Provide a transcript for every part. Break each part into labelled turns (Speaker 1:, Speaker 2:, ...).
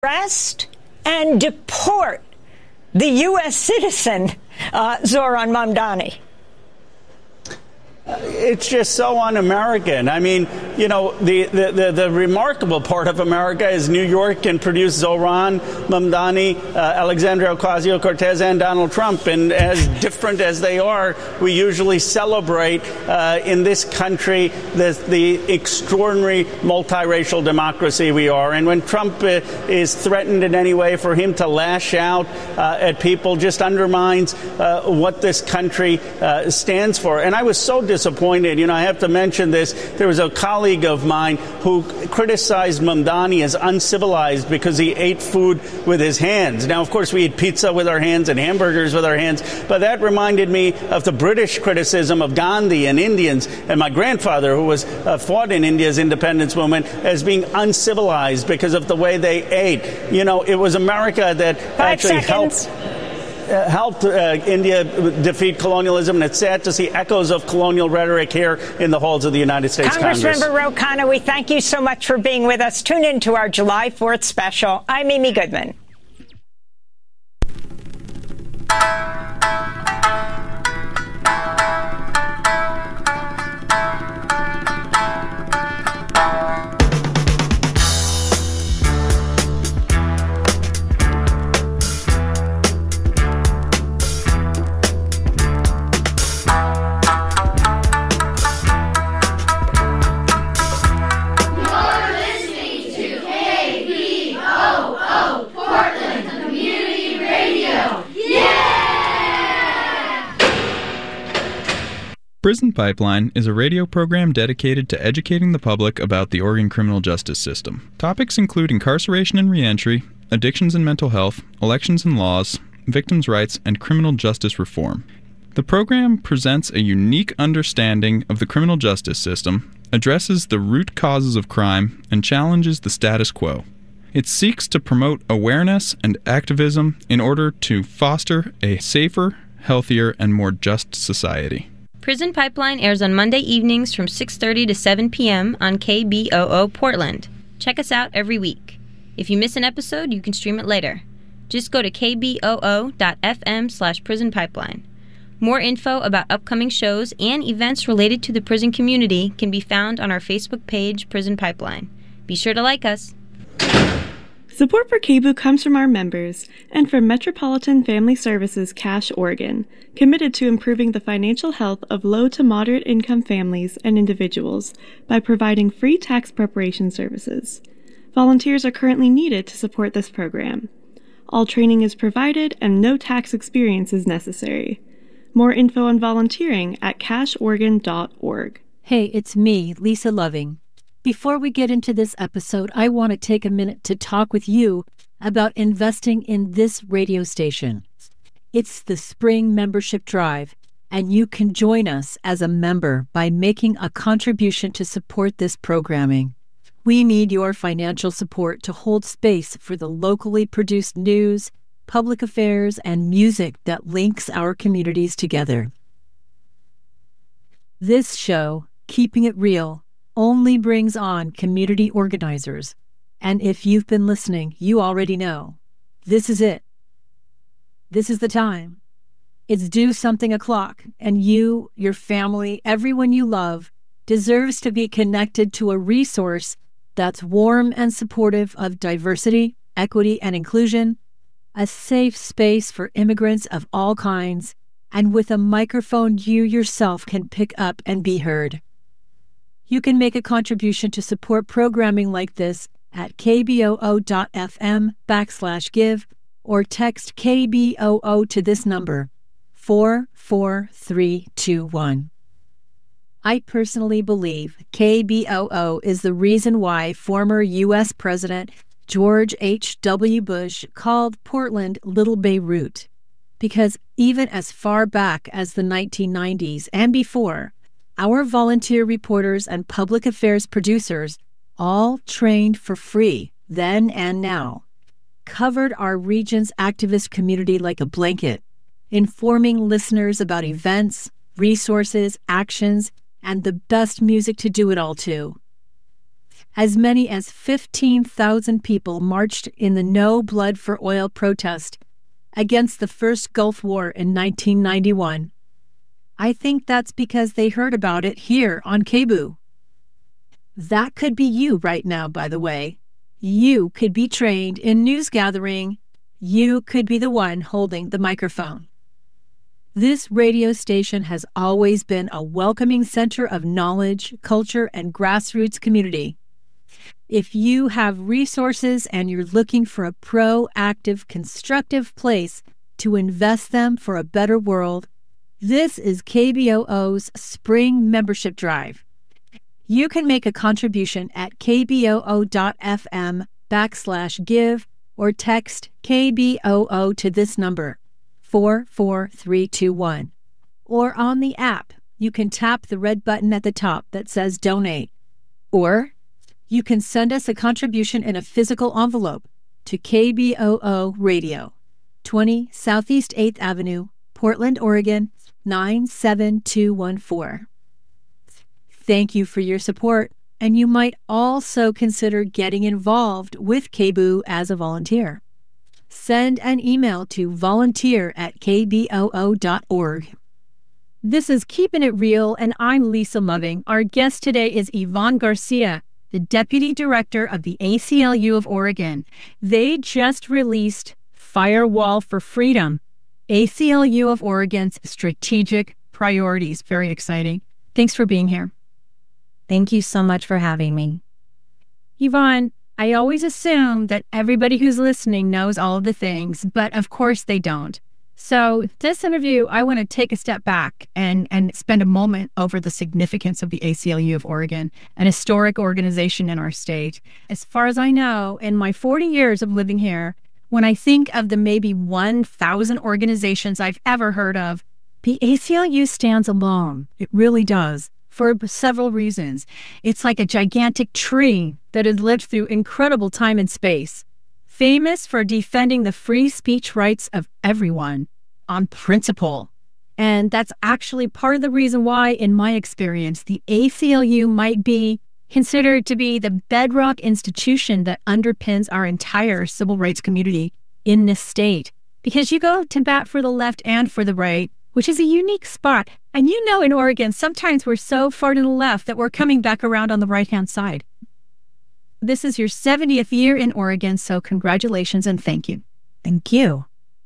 Speaker 1: arrest and deport the U.S. citizen, Zohran Mamdani?
Speaker 2: It's just so un-American. I mean, you know, the remarkable part of America is New York can produce Zohran Mamdani, Alexandria Ocasio-Cortez, and Donald Trump. And as different as they are, we usually celebrate in this country the extraordinary multiracial democracy we are. And when Trump is threatened in any way, for him to lash out at people just undermines what this country stands for. And I was so disappointed. You know, I have to mention this. There was a colleague of mine who criticized Mamdani as uncivilized because he ate food with his hands. Now, of course, we eat pizza with our hands and hamburgers with our hands, but that reminded me of the British criticism of Gandhi and Indians and my grandfather, who was fought in India's independence movement, as being uncivilized because of the way they ate. You know, it was America that actually helped India defeat colonialism, and it's sad to see echoes of colonial rhetoric here in the halls of the United States Congress.
Speaker 1: Congressmember Ro Khanna, we thank you so much for being with us. Tune in to our July 4th special. I'm Amy Goodman.
Speaker 3: Prison Pipeline is a radio program dedicated to educating the public about the Oregon criminal justice system. Topics include incarceration and reentry, addictions and mental health, elections and laws, victims' rights, and criminal justice reform. The program presents a unique understanding of the criminal justice system, addresses the root causes of crime, and challenges the status quo. It seeks to promote awareness and activism in order to foster a safer, healthier, and more just society.
Speaker 4: Prison Pipeline airs on Monday evenings from 6:30 to 7 p.m. on KBOO Portland. Check us out every week. If you miss an episode, you can stream it later. Just go to kboo.fm/Prison Pipeline. More info about upcoming shows and events related to the prison community can be found on our Facebook page, Prison Pipeline. Be sure to like us.
Speaker 5: Support for KBOO comes from our members and from Metropolitan Family Services Cache Oregon, committed to improving the financial health of low to moderate income families and individuals by providing free tax preparation services. Volunteers are currently needed to support this program. All training is provided and no tax experience is necessary. More info on volunteering at cacheoregon.org.
Speaker 6: Hey, it's me, Lisa Loving. Before we get into this episode, I want to take a minute to talk with you about investing in this radio station. It's the Spring Membership Drive, and you can join us as a member by making a contribution to support this programming. We need your financial support to hold space for the locally produced news, public affairs, and music that links our communities together. This show, Keeping It Real, only brings on community organizers. And if you've been listening, you already know. This is it. This is the time. It's due something o'clock, and you, your family, everyone you love, deserves to be connected to a resource that's warm and supportive of diversity, equity, and inclusion, a safe space for immigrants of all kinds, and with a microphone you yourself can pick up and be heard. You can make a contribution to support programming like this at kboo.fm/give or text KBOO to this number, 44321. I personally believe KBOO is the reason why former U.S. President George H.W. Bush called Portland Little Beirut, because even as far back as the 1990s and before, our volunteer reporters and public affairs producers, all trained for free then and now, covered our region's activist community like a blanket, informing listeners about events, resources, actions, and the best music to do it all to. As many as 15,000 people marched in the No Blood for Oil protest against the first Gulf War in 1991. I think that's because they heard about it here on KBOO. That could be you right now, by the way. You could be trained in news gathering. You could be the one holding the microphone. This radio station has always been a welcoming center of knowledge, culture, and grassroots community. If you have resources and you're looking for a proactive, constructive place to invest them for a better world, this is KBOO's Spring Membership Drive. You can make a contribution at kboo.fm/give or text KBOO to this number, 44321. Or on the app, you can tap the red button at the top that says Donate. Or you can send us a contribution in a physical envelope to KBOO Radio, 20 Southeast 8th Avenue, Portland, Oregon, 97214. Thank you for your support, and you might also consider getting involved with KBOO as a volunteer. Send an email to volunteer@kboo.org. This is Keeping It Real, and I'm Lisa Loving. Our guest today is Yvonne Garcia, the Deputy Director of the ACLU of Oregon. They just released Firewall for Freedom, ACLU of Oregon's strategic priorities. Very exciting. Thanks for being here.
Speaker 4: Thank you so much for having me.
Speaker 6: Yvonne, I always assume that everybody who's listening knows all of the things, but of course they don't. So this interview, I want to take a step back and spend a moment over the significance of the ACLU of Oregon, an historic organization in our state. As far as I know, in my 40 years of living here, when I think of the maybe 1,000 organizations I've ever heard of, the ACLU stands alone. It really does, for several reasons. It's like a gigantic tree that has lived through incredible time and space, famous for defending the free speech rights of everyone on principle. And that's actually part of the reason why, in my experience, the ACLU might be considered to be the bedrock institution that underpins our entire civil rights community in this state. Because you go to bat for the left and for the right, which is a unique spot. And you know, in Oregon, sometimes we're so far to the left that we're coming back around on the right-hand side. This is your 70th year in Oregon, so congratulations and thank you.
Speaker 4: Thank you.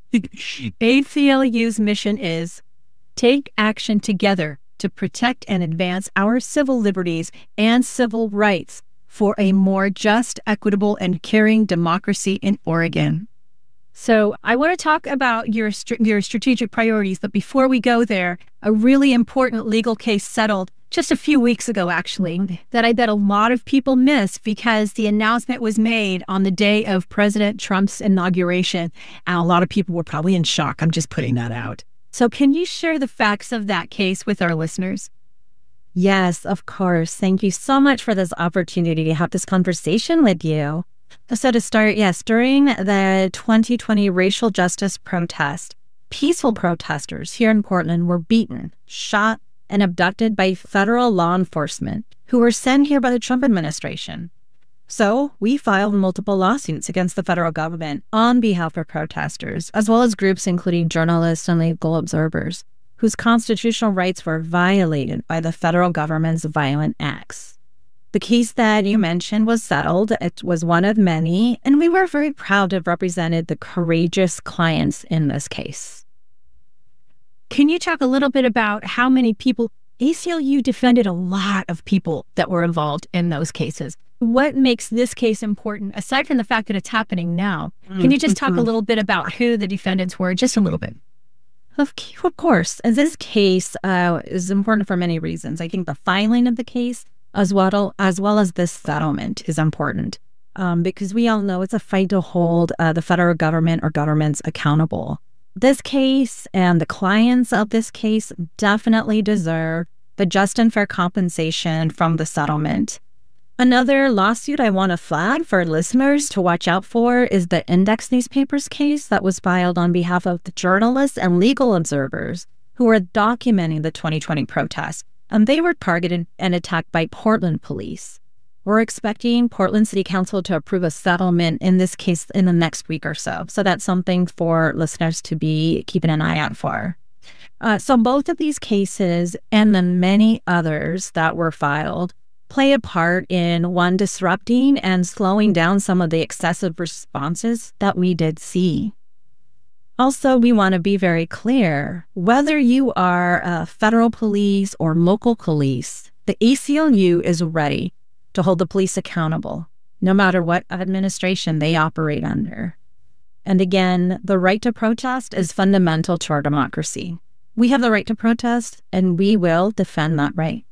Speaker 6: ACLU's mission is take action together to protect and advance our civil liberties and civil rights for a more just, equitable, and caring democracy in Oregon. So I want to talk about your strategic priorities, but before we go there, a really important legal case settled just a few weeks ago, actually, that I bet a lot of people missed because the announcement was made on the day of President Trump's inauguration, and a lot of people were probably in shock. I'm just putting that out. So can you share the facts of that case with our listeners?
Speaker 4: Yes, of course. Thank you so much for this opportunity to have this conversation with you. So to start, yes, during the 2020 racial justice protest, peaceful protesters here in Portland were beaten, shot, and abducted by federal law enforcement who were sent here by the Trump administration. So we filed multiple lawsuits against the federal government on behalf of protesters, as well as groups including journalists and legal observers, whose constitutional rights were violated by the federal government's violent acts. The case that you mentioned was settled. It was one of many, and we were very proud to have represented the courageous clients in this case.
Speaker 6: Can you talk a little bit about how many people? ACLU defended a lot of people that were involved in those cases. What makes this case important, aside from the fact that it's happening now? Can you just talk a little bit about who the defendants were, just a little bit?
Speaker 4: Of course. And this case is important for many reasons. I think the filing of the case, as well as this settlement, is important because we all know it's a fight to hold the federal government or governments accountable. This case and the clients of this case definitely deserve the just and fair compensation from the settlement. Another lawsuit I want to flag for listeners to watch out for is the Index Newspapers case that was filed on behalf of the journalists and legal observers who were documenting the 2020 protests, and they were targeted and attacked by Portland police. We're expecting Portland City Council to approve a settlement in this case in the next week or so. So that's something for listeners to be keeping an eye out for. So both of these cases and the many others that were filed play a part in, one, disrupting and slowing down some of the excessive responses that we did see. Also, we want to be very clear, whether you are federal police or local police, the ACLU is ready to hold the police accountable, no matter what administration they operate under. And again, the right to protest is fundamental to our democracy. We have the right to protest, and we will defend that right.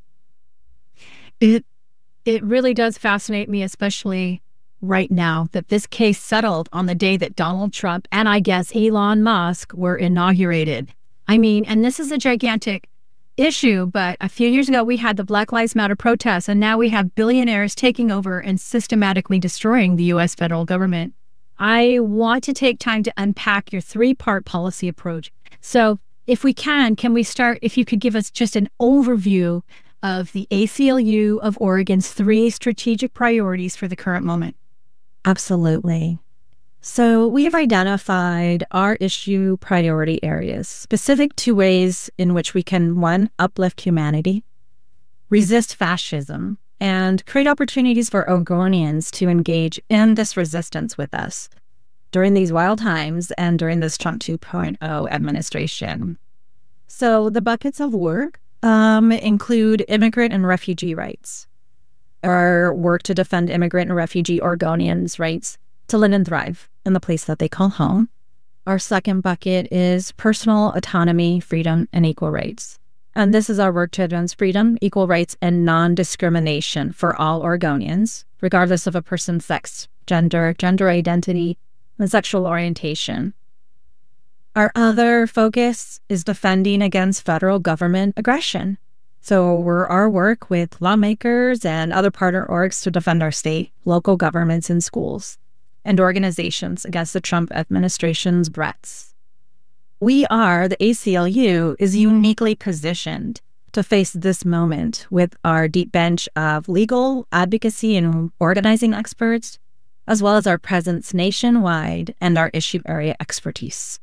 Speaker 6: It really does fascinate me, especially right now, that this case settled on the day that Donald Trump and I guess Elon Musk were inaugurated. I mean, and this is a gigantic issue, but a few years ago we had the Black Lives Matter protests, and now we have billionaires taking over and systematically destroying the U.S. federal government. I want to take time to unpack your three-part policy approach. So if we can we start, if you could give us just an overview of the ACLU of Oregon's three strategic priorities for the current moment?
Speaker 4: Absolutely. So we have identified our issue priority areas, specific to ways in which we can, one, uplift humanity, resist fascism, and create opportunities for Oregonians to engage in this resistance with us during these wild times and during this Trump 2.0 administration. So the buckets of work include immigrant and refugee rights, our work to defend immigrant and refugee Oregonians' rights to live and thrive in the place that they call home. Our second bucket is personal autonomy, freedom, and equal rights. And this is our work to advance freedom, equal rights, and non-discrimination for all Oregonians, regardless of a person's sex, gender identity, and sexual orientation. Our other focus is defending against federal government aggression. So our work with lawmakers and other partner orgs to defend our state, local governments, and schools, and organizations against the Trump administration's threats. The ACLU is uniquely positioned to face this moment with our deep bench of legal, advocacy, and organizing experts, as well as our presence nationwide and our issue area expertise.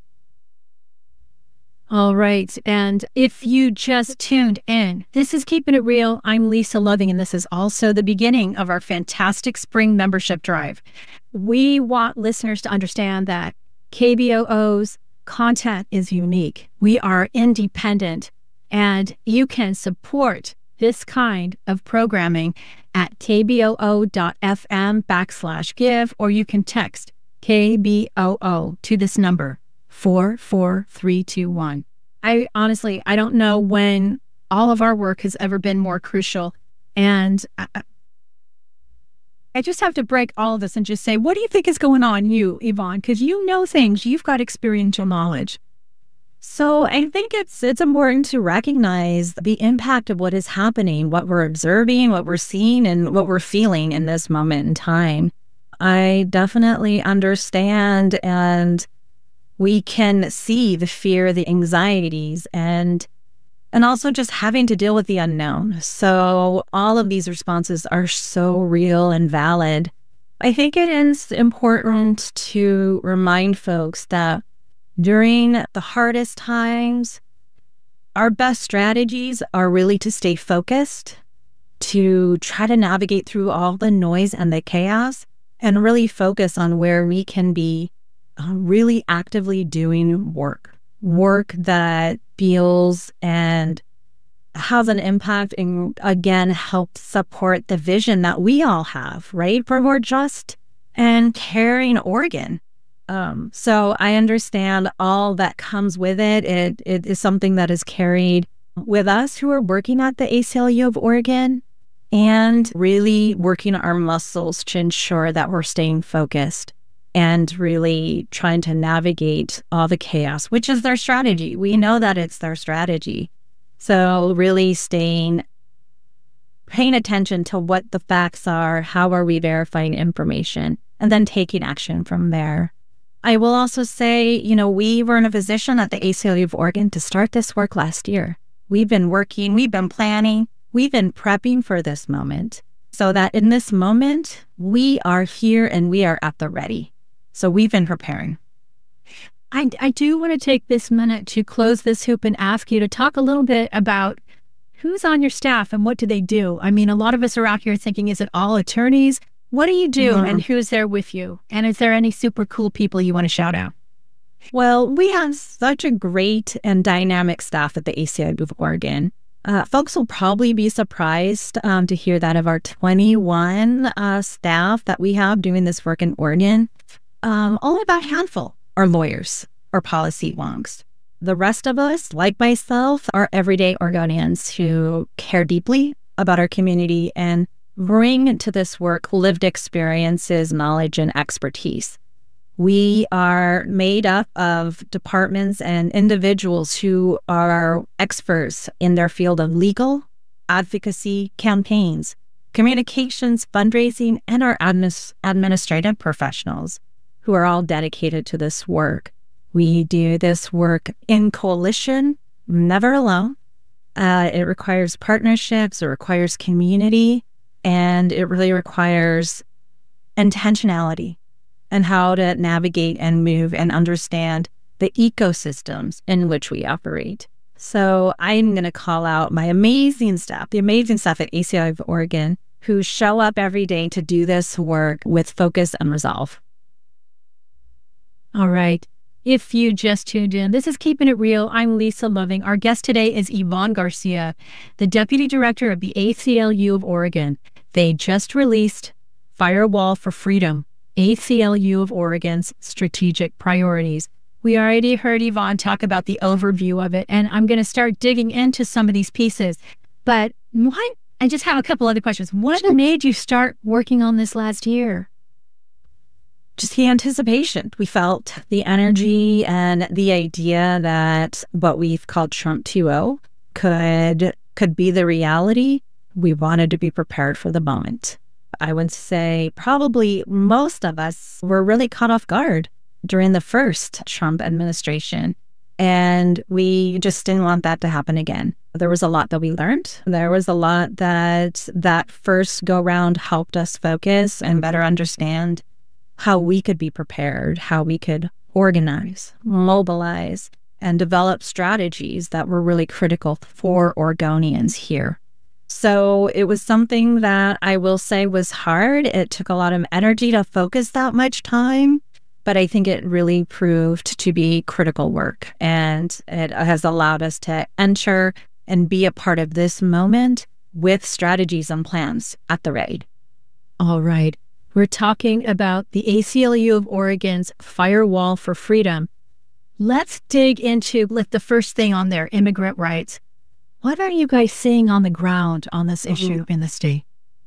Speaker 6: All right. And if you just tuned in, this is Keeping It Real. I'm Lisa Loving, and this is also the beginning of our fantastic spring membership drive. We want listeners to understand that KBOO's content is unique. We are independent, and you can support this kind of programming at kboo.fm/give, or you can text KBOO to this number, 44321. I don't know when all of our work has ever been more crucial. And I just have to break all of this and just say, what do you think is going on, you, Yvonne? Because you know things, you've got experiential knowledge.
Speaker 4: So I think it's important to recognize the impact of what is happening, what we're observing, what we're seeing, and what we're feeling in this moment in time. I definitely understand, and we can see the fear, the anxieties, and also just having to deal with the unknown. So all of these responses are so real and valid. I think it is important to remind folks that during the hardest times, our best strategies are really to stay focused, to try to navigate through all the noise and the chaos, and really focus on where we can be really actively doing work that feels and has an impact and, again, helps support the vision that we all have, right? For more just and caring Oregon. So I understand all that comes with it. It is something that is carried with us who are working at the ACLU of Oregon and really working our muscles to ensure that we're staying focused and really trying to navigate all the chaos, which is their strategy. We know that it's their strategy. So really paying attention to what the facts are, how are we verifying information, and then taking action from there. I will also say, we were in a position at the ACLU of Oregon to start this work last year. We've been working, we've been planning, we've been prepping for this moment. so that in this moment, we are here and we are at the ready. So we've been preparing.
Speaker 6: I do want to take this minute to close this hoop and ask you to talk a little bit about who's on your staff and what do they do? I mean, a lot of us are out here thinking, is it all attorneys? What do you do and who's there with you? And is there any super cool people you want to shout out?
Speaker 4: Well, we have such a great and dynamic staff at the ACLU of Oregon. Folks will probably be surprised to hear that of our 21 staff that we have doing this work in Oregon, only about a handful are lawyers or policy wonks. The rest of us, like myself, are everyday Oregonians who care deeply about our community and bring to this work lived experiences, knowledge, and expertise. We are made up of departments and individuals who are experts in their field of legal, advocacy, campaigns, communications, fundraising, and our administrative professionals who are all dedicated to this work. We do this work in coalition, never alone. It requires partnerships, it requires community, and it really requires intentionality and how to navigate and move and understand the ecosystems in which we operate. So I'm going to call out my amazing staff, the amazing staff at ACLU of Oregon, who show up every day to do this work with focus and resolve.
Speaker 6: All right. If you just tuned in, this is Keeping It Real. I'm Lisa Loving. Our guest today is Yvonne Garcia, the Deputy Director of the ACLU of Oregon. They just released Firewall for Freedom, ACLU of Oregon's Strategic Priorities. We already heard Yvonne talk about the overview of it, and I'm going to start digging into some of these pieces. But I just have a couple other questions. What made you start working on this last year?
Speaker 4: Just the anticipation. We felt the energy and the idea that what we've called Trump 2.0 could be the reality. We wanted to be prepared for the moment. I would say probably most of us were really caught off guard during the first Trump administration, and we just didn't want that to happen again. There was a lot that we learned. There was a lot that first go-round helped us focus and better understand how we could be prepared, how we could organize, mobilize, and develop strategies that were really critical for Oregonians here. So it was something that I will say was hard. It took a lot of energy to focus that much time, but I think it really proved to be critical work. And it has allowed us to enter and be a part of this moment with strategies and plans at the ready.
Speaker 6: All right. We're talking about the ACLU of Oregon's Firewall for Freedom. Let's dig into the first thing on there, immigrant rights. What are you guys seeing on the ground on this issue in the state?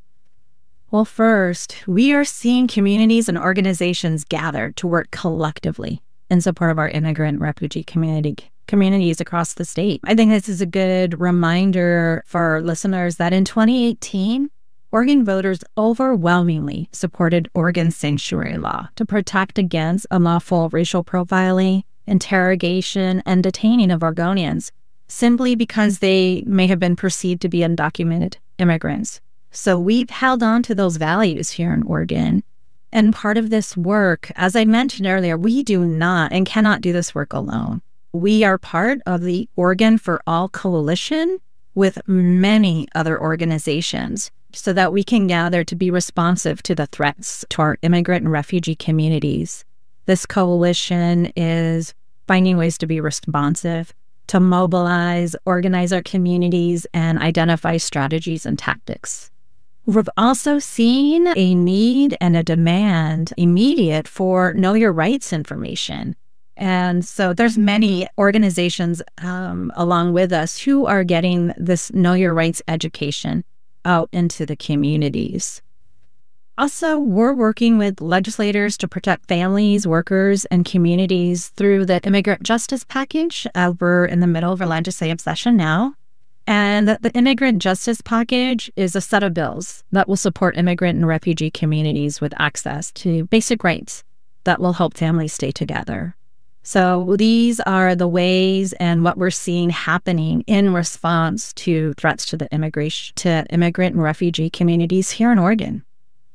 Speaker 4: Well, first, we are seeing communities and organizations gather to work collectively in support of our immigrant refugee communities across the state. I think this is a good reminder for our listeners that in 2018, Oregon voters overwhelmingly supported Oregon's sanctuary law to protect against unlawful racial profiling, interrogation, and detaining of Oregonians, simply because they may have been perceived to be undocumented immigrants. So we've held on to those values here in Oregon. And part of this work, as I mentioned earlier, we do not and cannot do this work alone. We are part of the Oregon for All Coalition with many other organizations so that we can gather to be responsive to the threats to our immigrant and refugee communities. This coalition is finding ways to be responsive, to mobilize, organize our communities, and identify strategies and tactics. We've also seen a need and a demand immediate for know your rights information. And so there's many organizations along with us who are getting this know your rights education out into the communities. Also, we're working with legislators to protect families, workers, and communities through the Immigrant Justice Package. We're in the middle of our legislative session now. And the Immigrant Justice Package is a set of bills that will support immigrant and refugee communities with access to basic rights that will help families stay together. So these are the ways and what we're seeing happening in response to threats to the immigrant and refugee communities here in Oregon.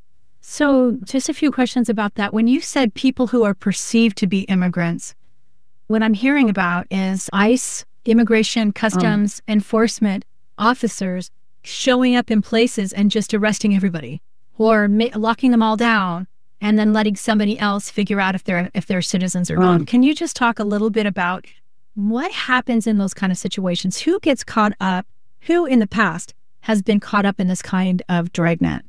Speaker 6: So just a few questions about that. When you said people who are perceived to be immigrants, what I'm hearing about is ICE, immigration, customs, enforcement officers showing up in places and just arresting everybody, or locking them all down and then letting somebody else figure out if they're citizens or not. Can you just talk a little bit about what happens in those kind of situations? Who gets caught up? Who in the past has been caught up in this kind of dragnet?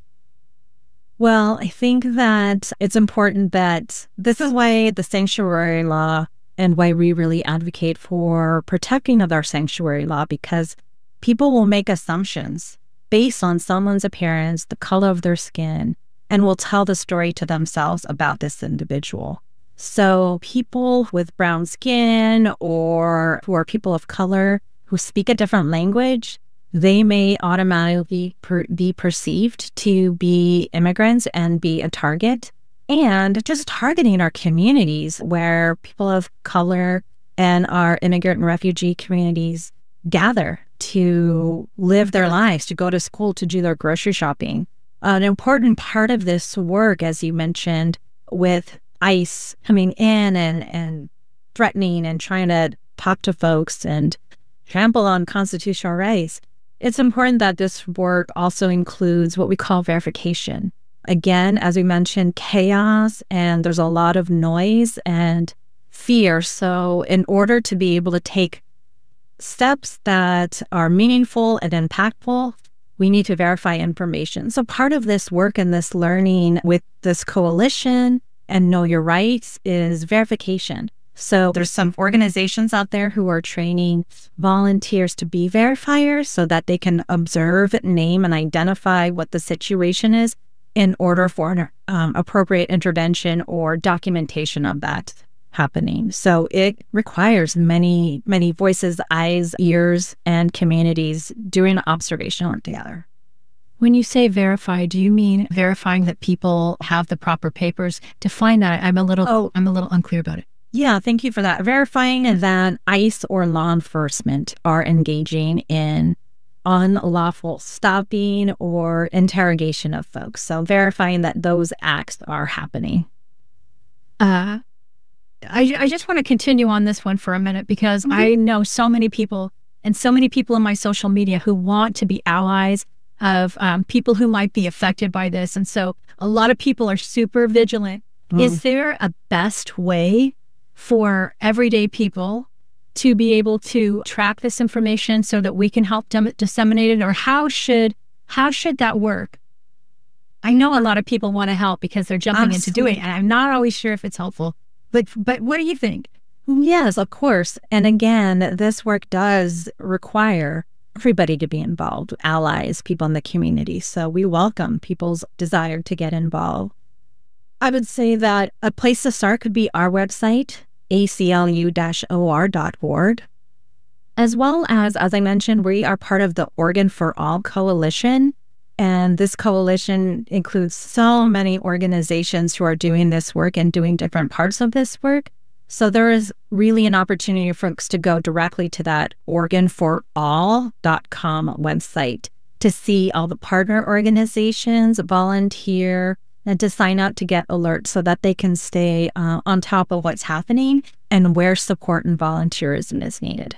Speaker 4: Well, I think that it's important that this is why the sanctuary law and why we really advocate for protecting of our sanctuary law, because people will make assumptions based on someone's appearance, the color of their skin, and will tell the story to themselves about this individual. So people with brown skin or who are people of color who speak a different language, they may automatically be perceived to be immigrants and be a target. And just targeting our communities where people of color and our immigrant and refugee communities gather to live their lives, to go to school, to do their grocery shopping. An important part of this work, as you mentioned, with ICE coming in and threatening and trying to talk to folks and trample on constitutional rights, it's important that this work also includes what we call verification. Again, as we mentioned, chaos, and there's a lot of noise and fear. So in order to be able to take steps that are meaningful and impactful, we need to verify information. So part of this work and this learning with this coalition and Know Your Rights is verification. So there's some organizations out there who are training volunteers to be verifiers so that they can observe, name, and identify what the situation is in order for an appropriate intervention or documentation of that happening. So it requires many, many voices, eyes, ears, and communities doing observation work together.
Speaker 6: When you say verify, do you mean verifying that people have the proper papers? Define that. I'm a little unclear about it.
Speaker 4: Yeah, thank you for that. Verifying that ICE or law enforcement are engaging in unlawful stopping or interrogation of folks. So verifying that those acts are happening.
Speaker 6: I just want to continue on this one for a minute because I know so many people and so many people in my social media who want to be allies of people who might be affected by this. And so a lot of people are super vigilant. Is there a best way for everyday people to be able to track this information so that we can help disseminate it? Or how should that work? I know a lot of people want to help because they're jumping into doing it, and I'm not always sure if it's helpful. But what do you think?
Speaker 4: Yes, of course. And again, this work does require everybody to be involved, allies, people in the community. So we welcome people's desire to get involved. I would say that a place to start could be our website, aclu-or.org. As well as I mentioned, we are part of the Oregon for All Coalition. And this coalition includes so many organizations who are doing this work and doing different parts of this work. So there is really an opportunity for folks to go directly to that OregonForAll.com website to see all the partner organizations, volunteer, and to sign up to get alerts so that they can stay on top of what's happening and where support and volunteerism is needed.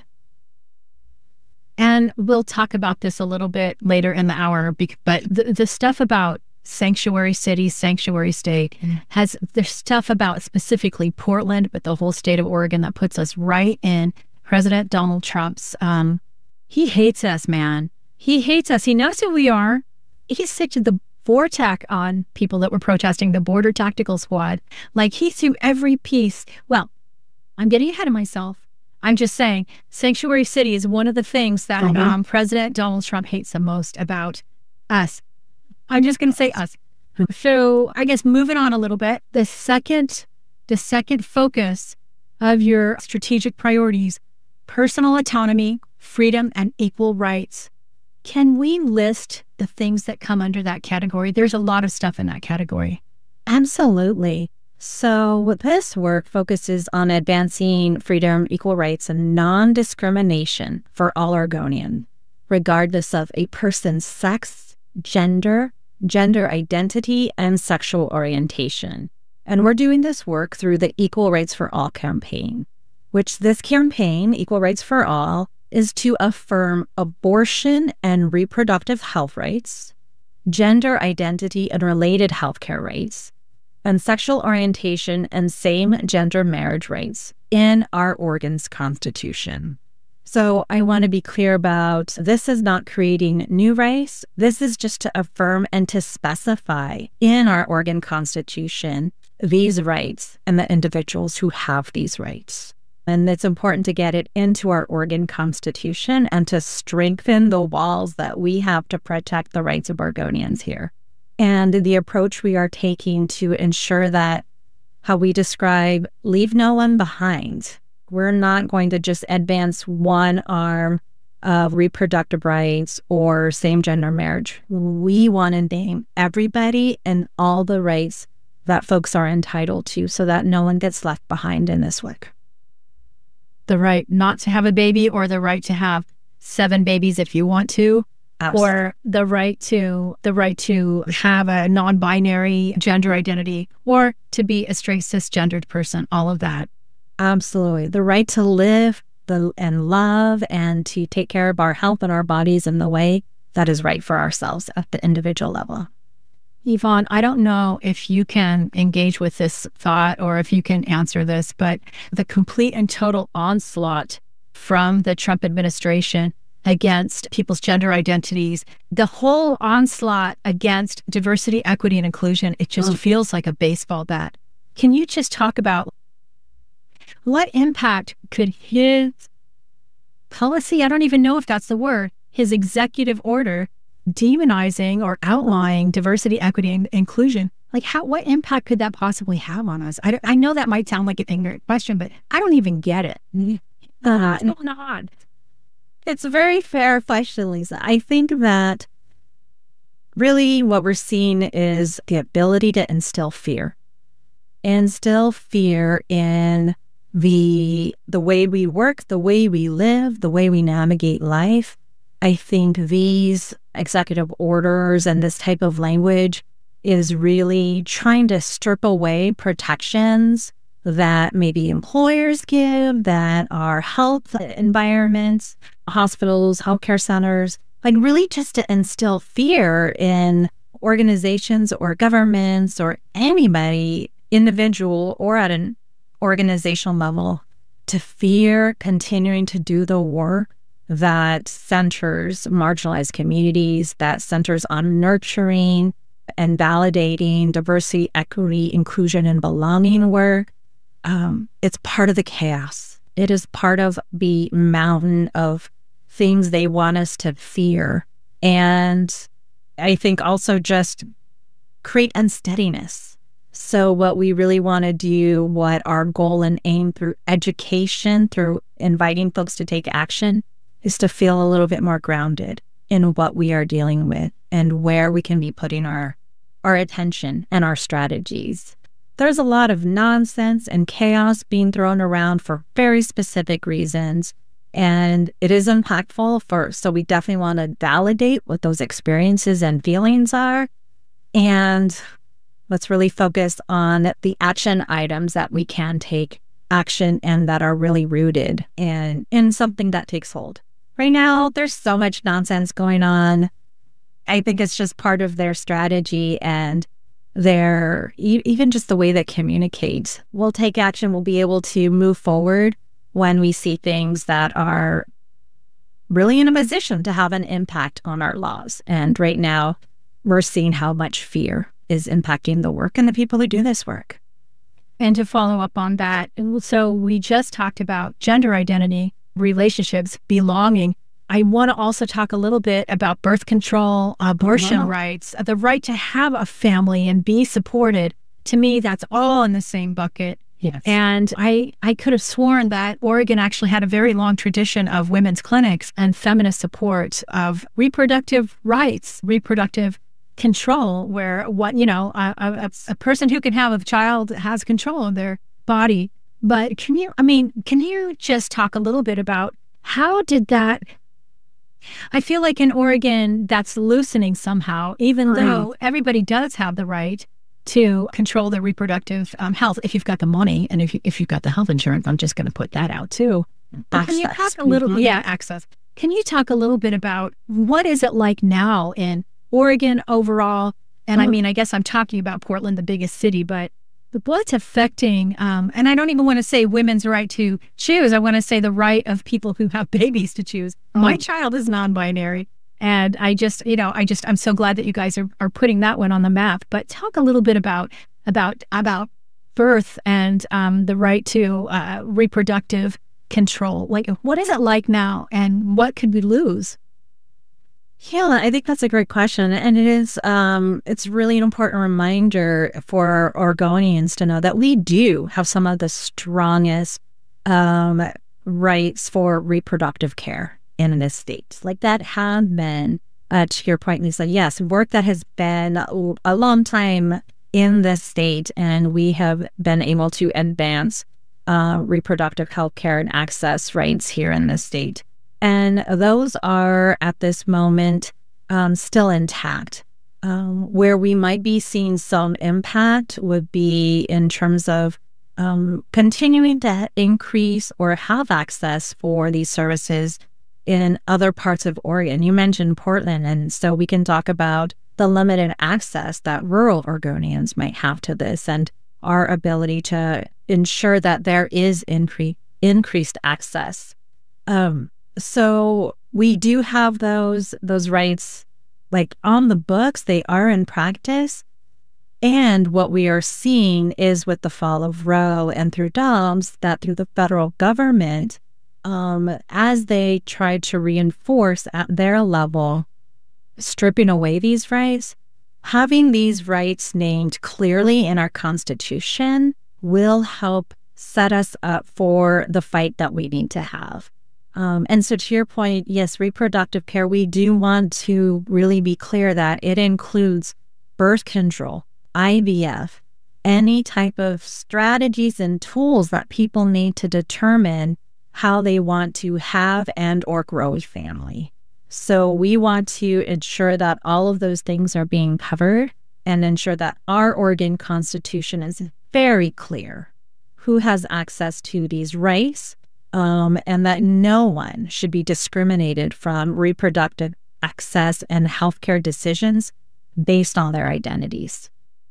Speaker 6: And we'll talk about this a little bit later in the hour, but the stuff about sanctuary city, sanctuary state, there's stuff about specifically Portland, but the whole state of Oregon that puts us right in President Donald Trump's, he hates us, man. He hates us. He knows who we are. He set the VORTAC on people that were protesting, the Border Tactical Squad. Like, he threw every piece. Well, I'm getting ahead of myself. I'm just saying, sanctuary city is one of the things that President Donald Trump hates the most about us. I'm just going to say us. So I guess moving on a little bit, the second focus of your strategic priorities, personal autonomy, freedom, and equal rights. Can we list the things that come under that category? There's a lot of stuff in that category.
Speaker 4: Absolutely. So this work focuses on advancing freedom, equal rights, and non-discrimination for all Oregonians, regardless of a person's sex, gender identity, and sexual orientation. And we're doing this work through the Equal Rights for All campaign, which this campaign, Equal Rights for All, is to affirm abortion and reproductive health rights, gender identity and related healthcare rights, and sexual orientation and same-gender marriage rights in our Oregon's Constitution. So I want to be clear about this is not creating new rights. This is just to affirm and to specify in our Oregon Constitution these rights and the individuals who have these rights. And it's important to get it into our Oregon Constitution and to strengthen the walls that we have to protect the rights of Oregonians here. And the approach we are taking to ensure that how we describe leave no one behind. We're not going to just advance one arm of reproductive rights or same-gender marriage. We want to name everybody and all the rights that folks are entitled to so that no one gets left behind in this work.
Speaker 6: The right not to have a baby, or the right to have 7 babies if you want to, Absolutely. Or the right to have a non-binary gender identity, or to be a straight cisgendered person, all of that.
Speaker 4: Absolutely. The right to live and love and to take care of our health and our bodies in the way that is right for ourselves at the individual level.
Speaker 6: Yvonne, I don't know if you can engage with this thought or if you can answer this, but the complete and total onslaught from the Trump administration against people's gender identities, the whole onslaught against diversity, equity, and inclusion, it just feels like a baseball bat. Can you just talk about what impact could his policy, I don't even know if that's the word, his executive order demonizing or outlying diversity, equity, and inclusion, like what impact could that possibly have on us? I know that might sound like an ignorant question, but I don't even get it. What's going on?
Speaker 4: It's a very fair question, Lisa. I think that really what we're seeing is the ability to instill fear in the way we work, the way we live, the way we navigate life. I think these executive orders and this type of language is really trying to strip away protections that maybe employers give, that are health environments, hospitals, healthcare centers, like really just to instill fear in organizations or governments or anybody, individual or at an organizational level, to fear continuing to do the work that centers marginalized communities, that centers on nurturing and validating diversity, equity, inclusion, and belonging work. It's part of the chaos. It is part of the mountain of things they want us to fear. And I think also just create unsteadiness. So what we really want to do, what our goal and aim through education, through inviting folks to take action, is to feel a little bit more grounded in what we are dealing with and where we can be putting our attention and our strategies. There's a lot of nonsense and chaos being thrown around for very specific reasons, and it is impactful so we definitely want to validate what those experiences and feelings are, and let's really focus on the action items that we can take action and that are really rooted in something that takes hold. Right now, there's so much nonsense going on. I think it's just part of their strategy and even just the way they communicate. We'll take action. We'll be able to move forward when we see things that are really in a position to have an impact on our laws. And right now, we're seeing how much fear is impacting the work and the people who do this work.
Speaker 6: And to follow up on that, so we just talked about gender identity, relationships, belonging. I want to also talk a little bit about birth control, abortion rights, the right to have a family and be supported. To me, that's all in the same bucket.
Speaker 4: Yes.
Speaker 6: And I could have sworn that Oregon actually had a very long tradition of women's clinics and feminist support of reproductive rights, reproductive control, where a person who can have a child has control of their body. But can you just talk a little bit about how did that? I feel like in Oregon, that's loosening somehow, even though everybody does have the right to control their reproductive health if you've got the money and if you've got the health insurance. I'm just going to put that out too. Can you talk a little? Access. Can you talk a little bit about what is it like now in Oregon overall? And I guess I'm talking about Portland, the biggest city, but what's affecting, and I don't even want to say women's right to choose. I want to say the right of people who have babies to choose. My child is non-binary. And I'm so glad that you guys are putting that one on the map. But talk a little bit about birth and the right to reproductive control. Like, what is it like now, and what could we lose?
Speaker 4: Yeah, I think that's a great question. And it is, it's really an important reminder for Oregonians to know that we do have some of the strongest rights for reproductive care in this state. Like that have been, to your point, Lisa, yes, work that has been a long time in this state, and we have been able to advance reproductive health care and access rights here in this state. And those are, at this moment, still intact. Where we might be seeing some impact would be in terms of continuing to increase or have access for these services in other parts of Oregon. You mentioned Portland, and so we can talk about the limited access that rural Oregonians might have to this, and our ability to ensure that there is increased access. So we do have those rights, like on the books. They are in practice. And what we are seeing is with the fall of Roe and through Dobbs, that through the federal government, as they try to reinforce at their level, stripping away these rights, having these rights named clearly in our Constitution will help set us up for the fight that we need to have. And so to your point, yes, reproductive care, we do want to really be clear that it includes birth control, IVF, any type of strategies and tools that people need to determine how they want to have and or grow a family. So we want to ensure that all of those things are being covered and ensure that our Oregon Constitution is very clear who has access to these rights, and that no one should be discriminated from reproductive access and healthcare decisions based on their identities.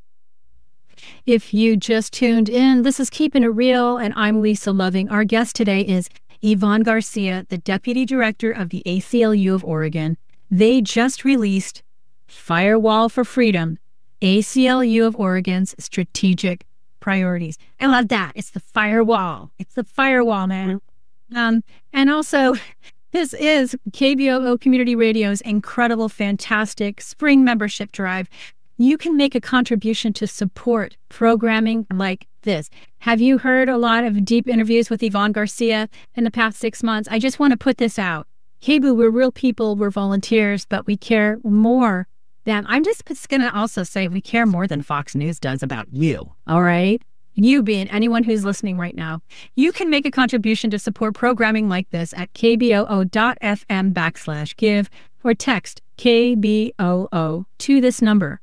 Speaker 6: If you just tuned in, this is Keeping It Real, and I'm Lisa Loving. Our guest today is Yvonne Garcia, the Deputy Director of the ACLU of Oregon. They just released Firewall for Freedom, ACLU of Oregon's Strategic Priorities. I love that. It's the firewall. It's the firewall, man. And also, this is KBOO Community Radio's incredible, fantastic spring membership drive. You can make a contribution to support programming like this. Have you heard a lot of deep interviews with Yvonne Garcia in the past 6 months? I just want to put this out. KBOO, we're real people, we're volunteers, but we care more than, I'm just going to also say we care more than Fox News does about you, all right? You being anyone who's listening right now. You can make a contribution to support programming like this at kboo.fm/give or text KBOO to this number,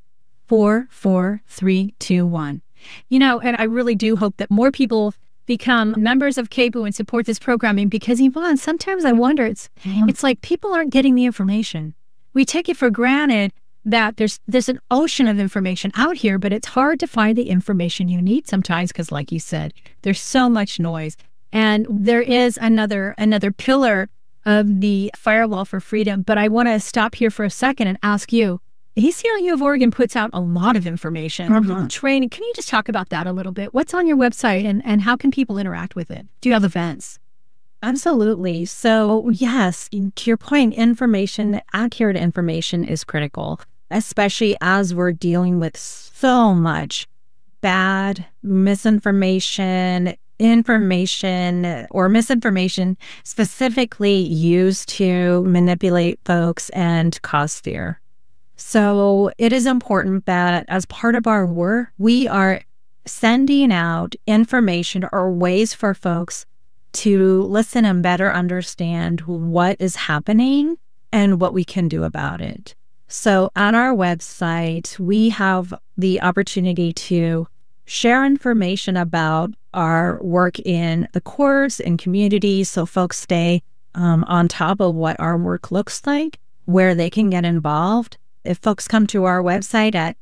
Speaker 6: 44321. You know, and I really do hope that more people become members of KBOO and support this programming, because Yvonne, sometimes I wonder, it's like people aren't getting the information. We take it for granted that there's an ocean of information out here, but it's hard to find the information you need sometimes because, like you said, there's so much noise. And there is another pillar of the Firewall for Freedom, but I want to stop here for a second and ask you, ACLU of Oregon puts out a lot of information, training. Can you just talk about that a little bit? What's on your website and how can people interact with it? Do you have events?
Speaker 4: Absolutely. So yes, to your point, accurate information is critical, especially as we're dealing with so much bad misinformation, misinformation specifically used to manipulate folks and cause fear. So it is important that as part of our work, we are sending out information or ways for folks to listen and better understand what is happening and what we can do about it. So on our website, we have the opportunity to share information about our work in the courts and communities so folks stay on top of what our work looks like, where they can get involved. If folks come to our website at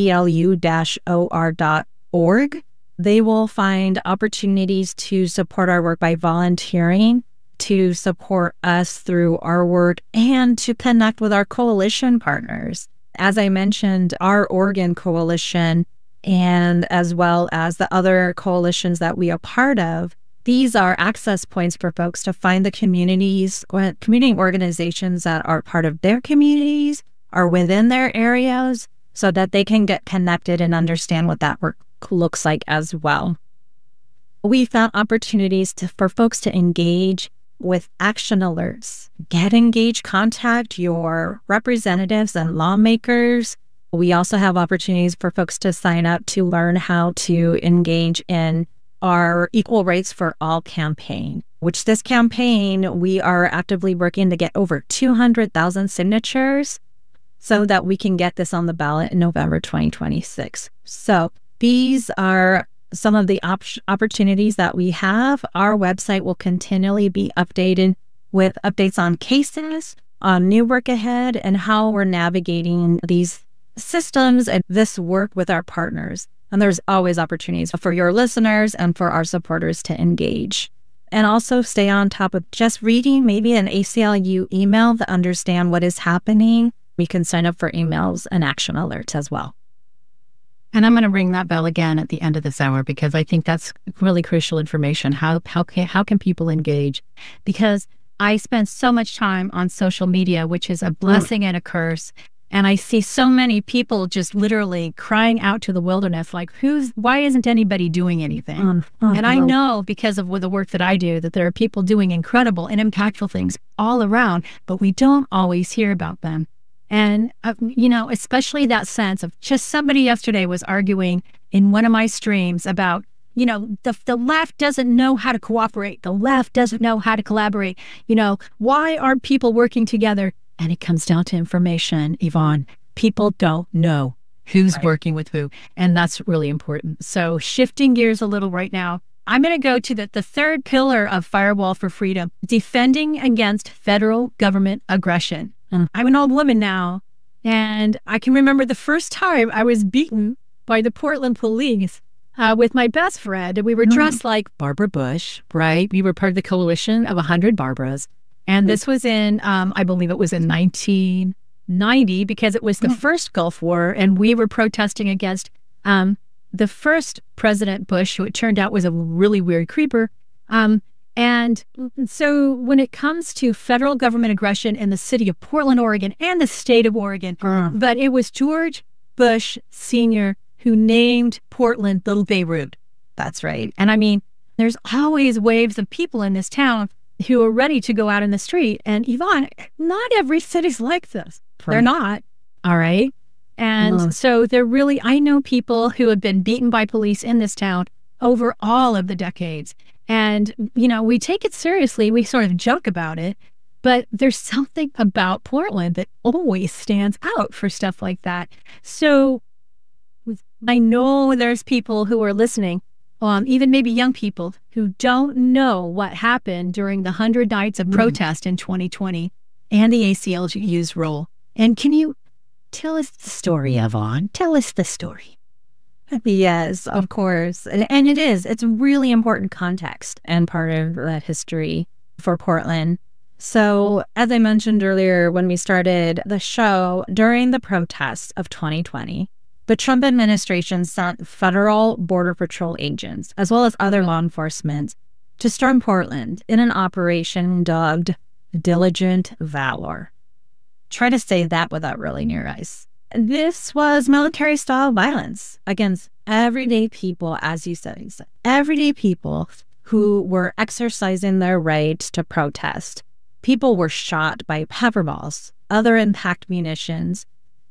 Speaker 4: aclu-or.org, they will find opportunities to support our work by volunteering, to support us through our work, and to connect with our coalition partners. As I mentioned, our Oregon Coalition, and as well as the other coalitions that we are part of, these are access points for folks to find the community organizations that are part of their communities or within their areas so that they can get connected and understand what that work looks like as well. We found opportunities for folks to engage with action alerts. Get engaged, contact your representatives and lawmakers. We also have opportunities for folks to sign up to learn how to engage in our Equal Rights for All campaign, which this campaign, we are actively working to get over 200,000 signatures so that we can get this on the ballot in November 2026. So these are some of the opportunities that we have. Our website will continually be updated with updates on cases, on new work ahead, and how we're navigating these systems and this work with our partners. And there's always opportunities for your listeners and for our supporters to engage. And also stay on top of just reading maybe an ACLU email to understand what is happening. We can sign up for emails and action alerts as well.
Speaker 6: And I'm going to ring that bell again at the end of this hour because I think that's really crucial information. How can people engage? Because I spend so much time on social media, which is a blessing and a curse. And I see so many people just literally crying out to the wilderness, like, why isn't anybody doing anything? And I know because of the work that I do, that there are people doing incredible and impactful things all around, but we don't always hear about them. And, especially that sense of just somebody yesterday was arguing in one of my streams about, the left doesn't know how to cooperate. The left doesn't know how to collaborate. Why aren't people working together? And it comes down to information, Yvonne. People don't know who's working with who. And that's really important. So shifting gears a little right now, I'm going to go to the third pillar of Firewall for Freedom, defending against federal government aggression. I'm an old woman now, and I can remember the first time I was beaten by the Portland police with my best friend. And we were dressed like Barbara Bush, right? We were part of the coalition of 100 Barbaras. And this was in, I believe it was in 1990, because it was the first Gulf War, and we were protesting against the first President Bush, who it turned out was a really weird creeper. And so when it comes to federal government aggression in the city of Portland, Oregon, and the state of Oregon, but it was George Bush Sr. who named Portland Little Beirut. That's right. And I mean, there's always waves of people in this town who are ready to go out in the street. And Yvonne, not every city's like this. They're not. All right. And so I know people who have been beaten by police in this town over all of the decades. And, we take it seriously. We sort of joke about it. But there's something about Portland that always stands out for stuff like that. So I know there's people who are listening, even maybe young people, who don't know what happened during the 100 Nights of Protest in 2020 and the ACLU's role. And can you tell us the story, Yvonne? Tell us the story.
Speaker 4: Yes, of course. And it's really important context and part of that history for Portland. So as I mentioned earlier, when we started the show, during the protests of 2020, the Trump administration sent federal Border Patrol agents, as well as other law enforcement, to storm Portland in an operation dubbed Diligent Valor. Try to say that without rolling your eyes. This was military-style violence against everyday people, as you said, everyday people who were exercising their right to protest. People were shot by pepper balls, other impact munitions,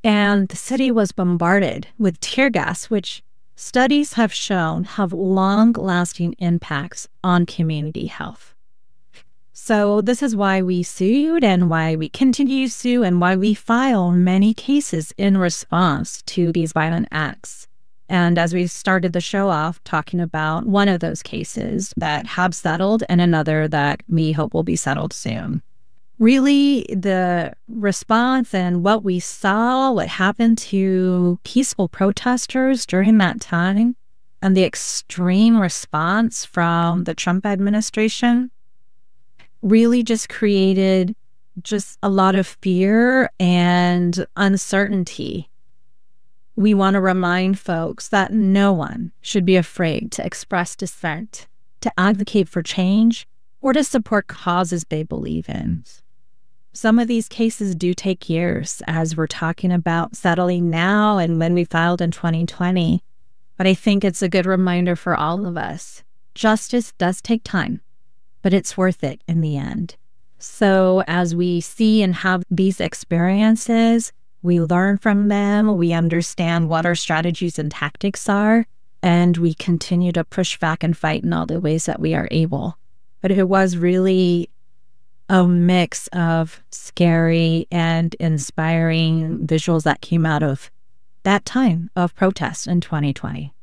Speaker 4: And the city was bombarded with tear gas, which studies have shown have long-lasting impacts on community health. So this is why we sued and why we continue to sue and why we file many cases in response to these violent acts. And as we started the show off talking about one of those cases that have settled and another that we hope will be settled soon. Really, the response and what we saw, what happened to peaceful protesters during that time, and the extreme response from the Trump administration really just created just a lot of fear and uncertainty. We want to remind folks that no one should be afraid to express dissent, to advocate for change, or to support causes they believe in. Some of these cases do take years, as we're talking about settling now and when we filed in 2020. But I think it's a good reminder for all of us. Justice does take time, but it's worth it in the end. So as we see and have these experiences, we learn from them, we understand what our strategies and tactics are, and we continue to push back and fight in all the ways that we are able. But it was really a mix of scary and inspiring visuals that came out of that time of protest in 2020.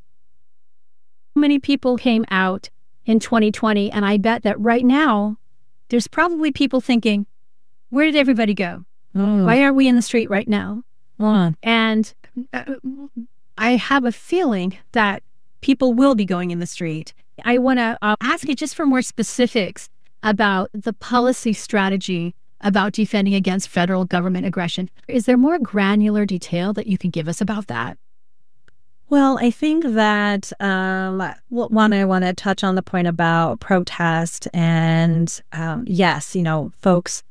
Speaker 6: Many people came out in 2020, and I bet that right now, there's probably people thinking, where did everybody go? Why aren't we in the street right now? And I have a feeling that people will be going in the street. I want to ask you just for more specifics about the policy strategy about defending against federal government aggression. Is there more granular detail that you can give us about that?
Speaker 4: Well, I think that, one, I want to touch on the point about protest and, yes, folks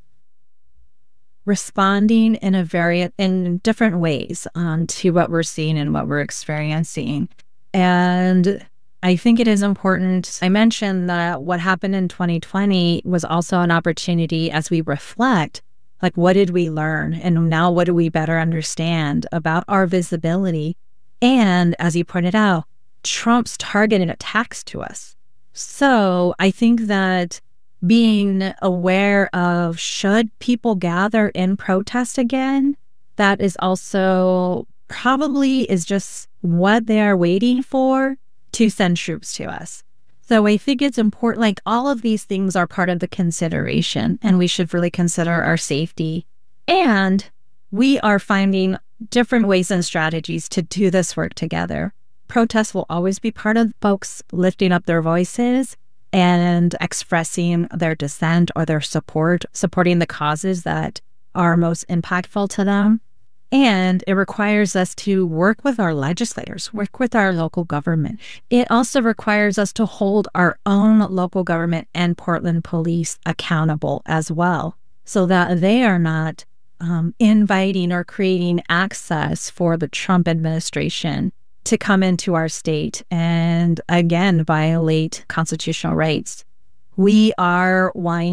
Speaker 4: responding in different ways to what we're seeing and what we're experiencing. And I think it is important. I mentioned that what happened in 2020 was also an opportunity as we reflect, like, what did we learn? And now what do we better understand about our visibility? And as you pointed out, Trump's targeted attacks to us. So I think that being aware of, should people gather in protest again, that is also probably is just what they are waiting for to send troops to us. So I think it's important, like, all of these things are part of the consideration, and we should really consider our safety. And we are finding different ways and strategies to do this work together. Protests will always be part of folks lifting up their voices and expressing their dissent or their supporting the causes that are most impactful to them. And it requires us to work with our legislators, work with our local government. It also requires us to hold our own local government and Portland police accountable as well, so that they are not inviting or creating access for the Trump administration to come into our state and, again, violate constitutional rights. We are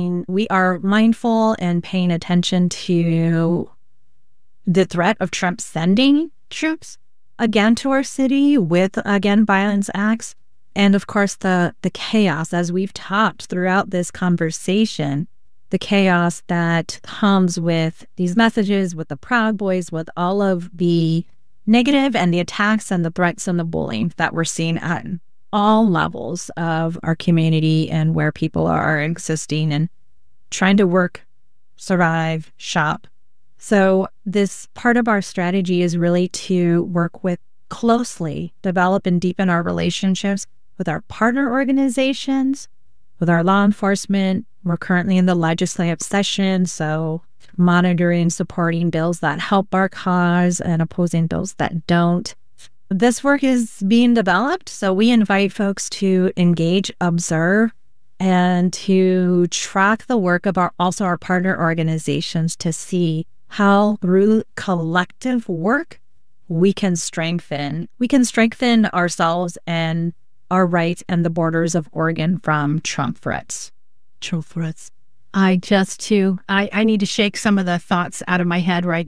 Speaker 4: mindful and paying attention to the threat of Trump sending troops again to our city with, again, violence acts. And of course, the chaos, as we've talked throughout this conversation, the chaos that comes with these messages, with the Proud Boys, with all of the negative and the attacks and the threats and the bullying that we're seeing at all levels of our community and where people are existing and trying to work, survive, shop. So this part of our strategy is really to work with closely, develop and deepen our relationships with our partner organizations, with our law enforcement. We're currently in the legislative session, so monitoring, supporting bills that help our cause and opposing bills that don't. This work is being developed, so we invite folks to engage, observe, and to track the work of our partner organizations to see how, through collective work, we can strengthen ourselves and our rights and the borders of Oregon from Trump threats.
Speaker 6: I need to shake some of the thoughts out of my head right now.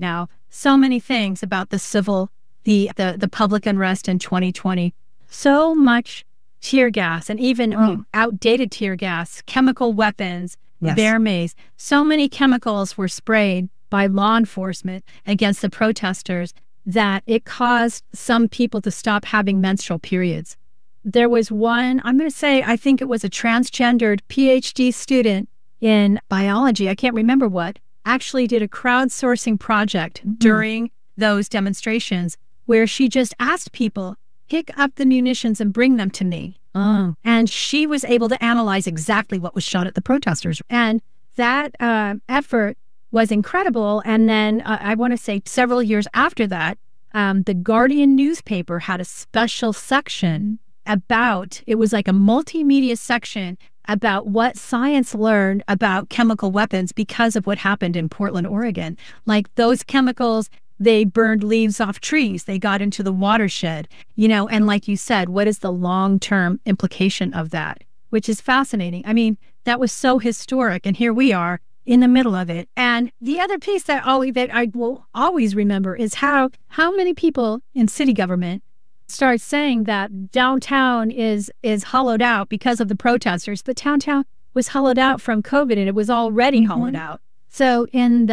Speaker 4: so many things about the public unrest in 2020. So much tear gas and even outdated tear gas, chemical weapons, bear mace. So many chemicals were sprayed by law enforcement against the protesters that it caused some people to stop having menstrual periods. There was one, I'm going to say, I think it was a transgendered PhD student in biology, I can't remember what, actually did a crowdsourcing project during those demonstrations where she just asked people, pick up the munitions and bring them to me. And she was able to analyze exactly what was shot at the protesters. And that effort was incredible. And then I want to say several years after that, the Guardian newspaper had a special section about, it was like a multimedia section about what science learned about chemical weapons because of what happened in Portland, Oregon. Like those chemicals, they burned leaves off trees. They got into the watershed, and like you said, what is the long-term implication of that? Which is fascinating. I mean, that was so historic, and here we are in the middle of it. And the other piece that I will always remember is how many people in city government start saying that downtown is hollowed out because of the protesters, but downtown was hollowed out from COVID, and it was already hollowed out. So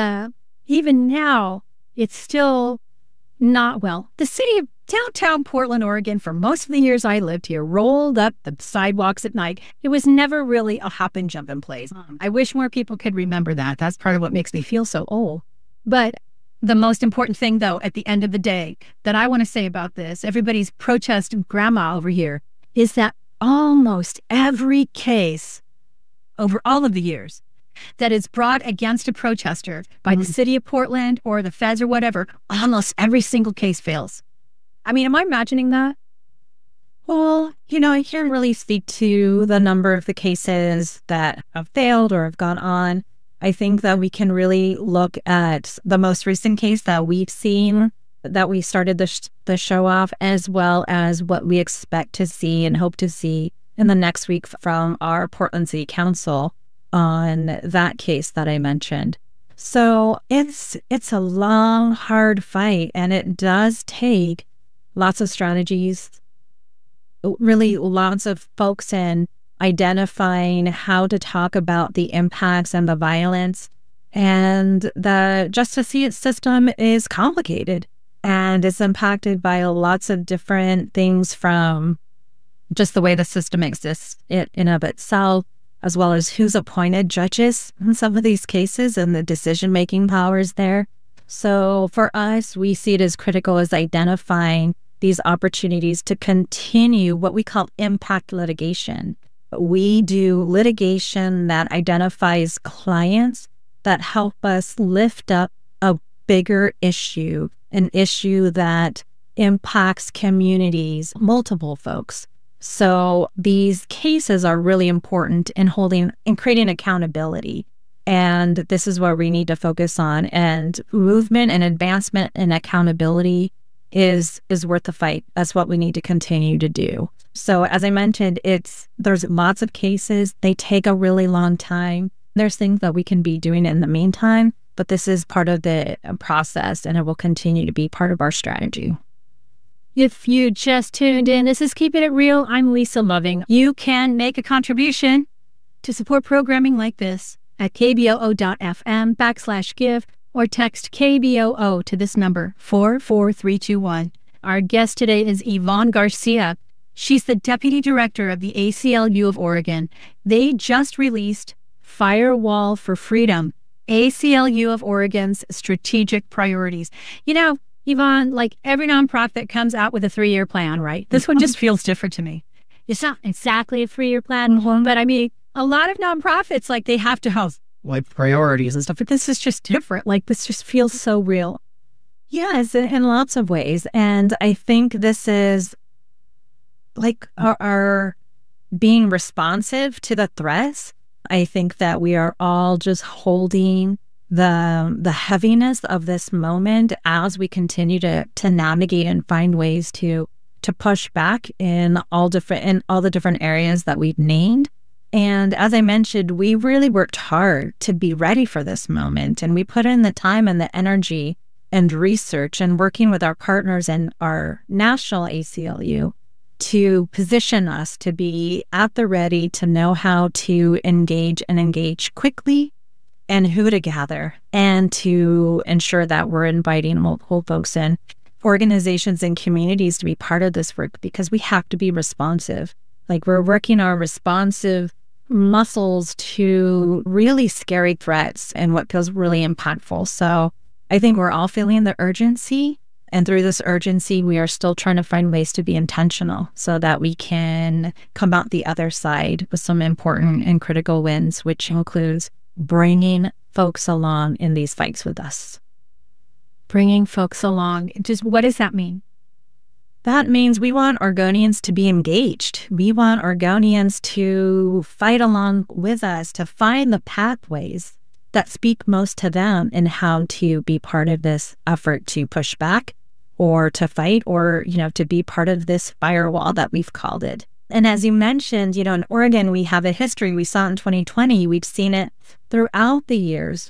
Speaker 4: even now, it's still not well. The city of downtown Portland, Oregon, for most of the years I lived here, rolled up the sidewalks at night. It was never really a hop and jump in place. I wish more people could remember that. That's part of what makes me feel so old. But the most important thing, though, at the end of the day, that I want to say about this, everybody's protest grandma over here, is that almost every case over all of the years that is brought against a protester by the city of Portland or the feds or whatever, almost every single case fails. I mean, am I imagining that?
Speaker 1: Well, I can't really speak to the number of the cases that have failed or have gone on. I think that we can really look at the most recent case that we've seen, that we started the show off, as well as what we expect to see and hope to see in the next week from our Portland City Council on that case that I mentioned. So it's a long, hard fight, and it does take lots of strategies, really lots of folks in identifying how to talk about the impacts and the violence. And the justice system is complicated, and it's impacted by lots of different things, from just the way the system exists in and of itself, as well as who's appointed judges in some of these cases and the decision-making powers there. So for us, we see it as critical as identifying these opportunities to continue what we call impact litigation. We do litigation that identifies clients that help us lift up a bigger issue, an issue that impacts communities, multiple folks. So these cases are really important in creating accountability. And this is what we need to focus on. And movement and advancement and accountability is worth the fight. That's what we need to continue to do. So as I mentioned, there's lots of cases. They take a really long time. There's things that we can be doing in the meantime, but this is part of the process, and it will continue to be part of our strategy.
Speaker 4: If you just tuned in, this is Keeping It Real. I'm Lisa Loving. You can make a contribution to support programming like this at kboo.fm/give or text KBOO to this number, 44321. Our guest today is Yvonne Garcia. She's the Deputy Director of the ACLU of Oregon. They just released Firewall for Freedom, ACLU of Oregon's strategic priorities. Yvonne, like every nonprofit comes out with a 3-year plan, right? This one just feels different to me. It's not exactly a 3-year plan, but I mean, a lot of nonprofits, like they have to have like priorities and stuff, but this is just different. Like this just feels so real.
Speaker 1: Yes, in lots of ways. And I think this is like our being responsive to the threats. I think that we are all just holding the heaviness of this moment as we continue to navigate and find ways to push back in all the different areas that we've named. And as I mentioned, we really worked hard to be ready for this moment, and we put in the time and the energy and research and working with our partners in our national ACLU to position us to be at the ready to know how to engage quickly and who to gather, and to ensure that we're inviting multiple folks in, organizations and communities to be part of this work, because we have to be responsive. Like, we're working our responsive muscles to really scary threats and what feels really impactful. So I think we're all feeling the urgency. And through this urgency, we are still trying to find ways to be intentional so that we can come out the other side with some important and critical wins, which includes bringing folks along in these fights with us.
Speaker 6: Bringing folks along. Just what does that mean?
Speaker 1: That means we want Oregonians to be engaged. We want Oregonians to fight along with us, to find the pathways that speak most to them and how to be part of this effort to push back or to fight, or, to be part of this firewall that we've called it. And as you mentioned, in Oregon, we have a history. We saw it in 2020. We've seen it throughout the years.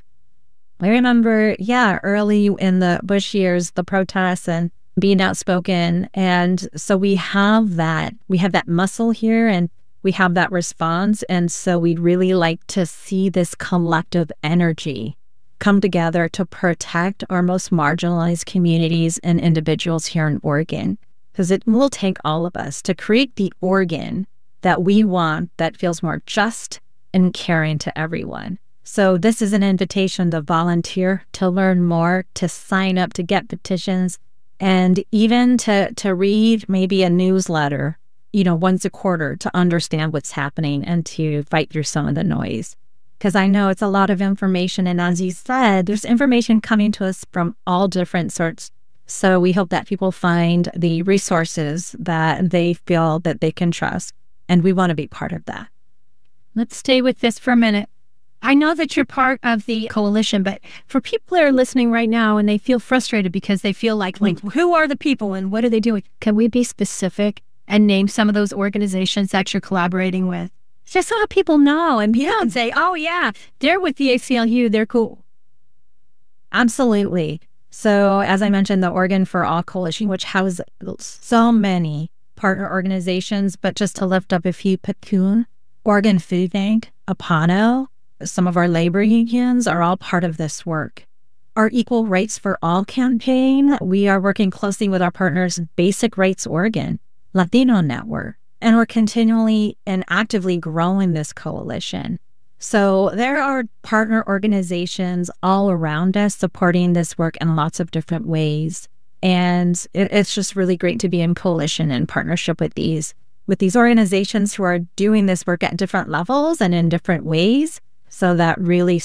Speaker 1: I remember, early in the Bush years, the protests and being outspoken. And so we have that muscle here, and we have that response. And so we'd really like to see this collective energy come together to protect our most marginalized communities and individuals here in Oregon. Because it will take all of us to create the Oregon that we want, that feels more just and caring to everyone. So this is an invitation to volunteer, to learn more, to sign up, to get petitions, and even to read maybe a newsletter, once a quarter, to understand what's happening and to fight through some of the noise. Because I know it's a lot of information. And as you said, there's information coming to us from all different sorts. So we hope that people find the resources that they feel that they can trust. And we want to be part of that.
Speaker 6: Let's stay with this for a minute. I know that you're part of the coalition, but for people that are listening right now and they feel frustrated because they feel like who are the people and what are they doing? Can we be specific and name some of those organizations that you're collaborating with? Just so that people know and people can say, oh yeah, they're with the ACLU, they're cool.
Speaker 1: Absolutely. So as I mentioned, the Oregon for All Coalition, which houses so many partner organizations, but just to lift up a few, PCUN, Oregon Food Bank, APANO, some of our labor unions are all part of this work. Our Equal Rights for All campaign, we are working closely with our partners, Basic Rights Oregon, Latino Network, and we're continually and actively growing this coalition. So there are partner organizations all around us supporting this work in lots of different ways. And it's just really great to be in coalition and partnership with these organizations who are doing this work at different levels and in different ways. So that really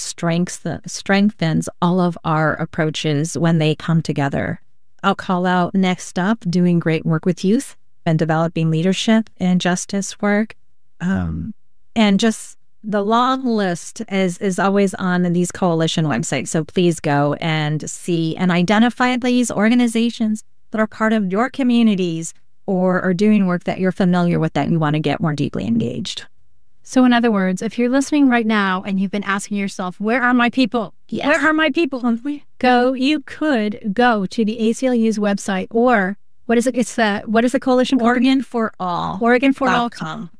Speaker 1: strengthens all of our approaches when they come together. I'll call out next up, doing great work with youth and developing leadership and justice work. And just the long list is always on these coalition websites. So please go and see and identify these organizations that are part of your communities or are doing work that you're familiar with that you want to get more deeply engaged.
Speaker 6: So in other words, if you're listening right now and you've been asking yourself, where are my people?
Speaker 1: Yes.
Speaker 6: Where are my people? You could go to the ACLU's website, or what is it? What is the coalition?
Speaker 1: Oregon for All.
Speaker 6: OregonForAll.com.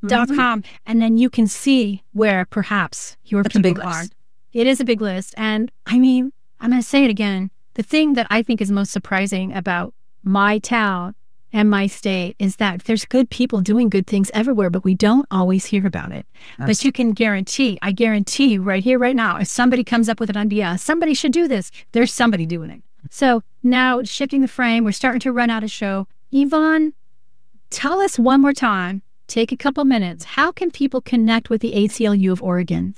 Speaker 6: And then you can see where perhaps your people are. It is a big list. And I mean, I'm going to say it again. The thing that I think is most surprising about my town and my state is that there's good people doing good things everywhere, but we don't always hear about it. But you can I guarantee right here, right now, if somebody comes up with an idea, somebody should do this, there's somebody doing it. So now, shifting the frame, we're starting to run out of show. Yvonne, tell us one more time, take a couple minutes, how can people connect with the ACLU of Oregon?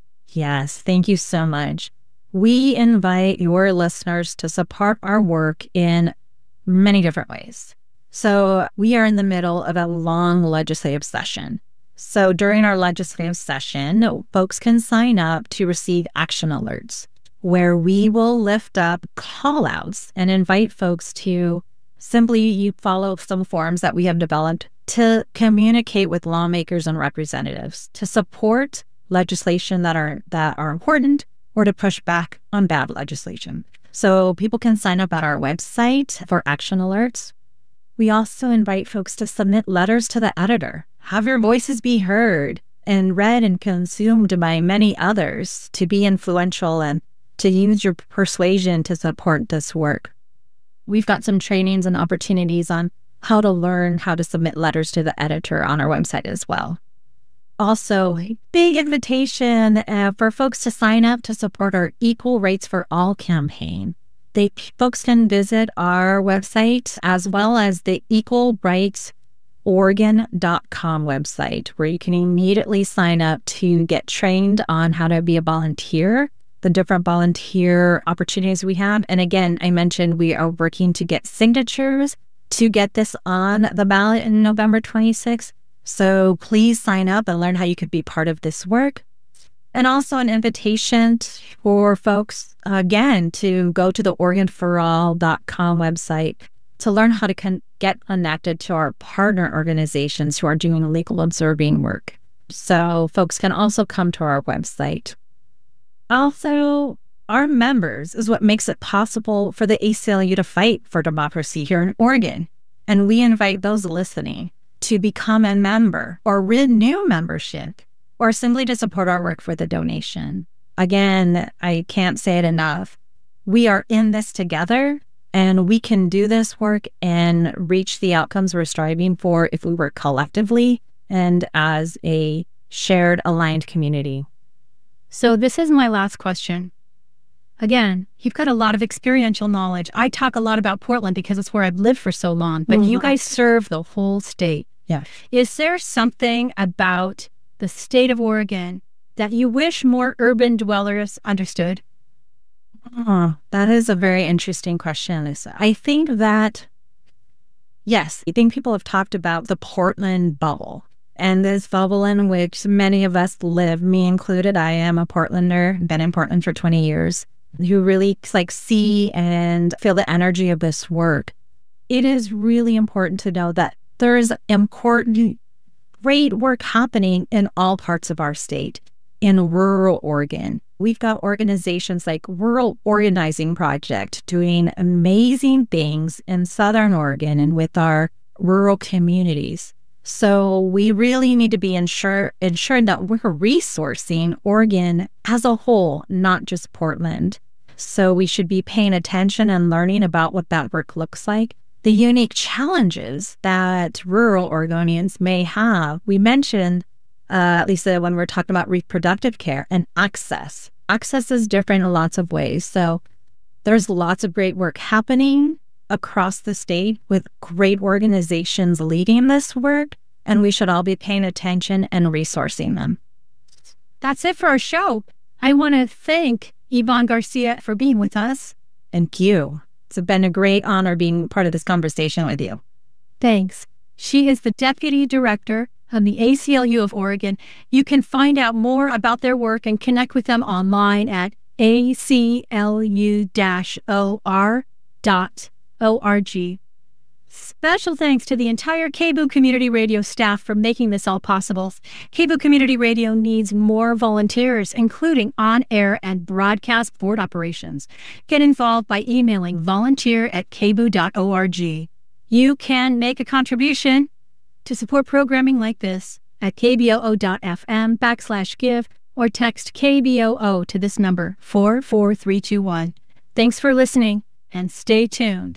Speaker 1: Yes, thank you so much. We invite your listeners to support our work in many different ways. So we are in the middle of a long legislative session. So during our legislative session, folks can sign up to receive action alerts, where we will lift up call-outs and invite folks to simply follow some forms that we have developed to communicate with lawmakers and representatives, to support legislation that are important, or to push back on bad legislation. So people can sign up at our website for action alerts. We also invite folks to submit letters to the editor. Have your voices be heard and read and consumed by many others to be influential and to use your persuasion to support this work. We've got some trainings and opportunities on how to learn how to submit letters to the editor on our website as well. Also, a big invitation for folks to sign up to support our Equal Rights for All campaign. Folks can visit our website as well as the equalrightsoregon.com website, where you can immediately sign up to get trained on how to be a volunteer, the different volunteer opportunities we have. And again, I mentioned we are working to get signatures to get this on the ballot in November 26th. So please sign up and learn how you could be part of this work. And also an invitation for folks, again, to go to the OregonForAll.com website to learn how to get connected to our partner organizations who are doing legal observing work. So folks can also come to our website. Also, our members is what makes it possible for the ACLU to fight for democracy here in Oregon. And we invite those listening to become a member or renew membership or simply to support our work with a donation. Again, I can't say it enough. We are in this together and we can do this work and reach the outcomes we're striving for if we work collectively and as a shared, aligned community.
Speaker 4: So this is my last question. Again, you've got a lot of experiential knowledge. I talk a lot about Portland because it's where I've lived for so long, but you guys serve the whole state.
Speaker 1: Yeah.
Speaker 4: Is there something about the state of Oregon that you wish more urban dwellers understood?
Speaker 1: Oh, that is a very interesting question, Lisa. I think that, yes, I think people have talked about the Portland bubble. And this bubble in which many of us live, me included. I am a Portlander, been in Portland for 20 years, who really see and feel the energy of this work. It is really important to know that there is important, great work happening in all parts of our state. In rural Oregon, we've got organizations like Rural Organizing Project doing amazing things in Southern Oregon and with our rural communities. So we really need to be ensured that we're resourcing Oregon as a whole, not just Portland. So we should be paying attention and learning about what that work looks like, the unique challenges that rural Oregonians may have. We mentioned, Lisa, when we're talking about reproductive care and access. Access is different in lots of ways. So there's lots of great work happening across the state with great organizations leading this work, and we should all be paying attention and resourcing them.
Speaker 4: That's it for our show. I want to thank Yvonne Garcia for being with us.
Speaker 1: Thank you. It's been a great honor being part of this conversation with you.
Speaker 4: Thanks. She is the Deputy Director of the ACLU of Oregon. You can find out more about their work and connect with them online at aclu-or.org. Special thanks to the entire KBOO Community Radio staff for making this all possible. KBOO Community Radio needs more volunteers, including on-air and broadcast board operations. Get involved by emailing volunteer@kboo.org. You can make a contribution to support programming like this at kboo.fm/give or text KBOO to this number, 44321. Thanks for listening and stay tuned.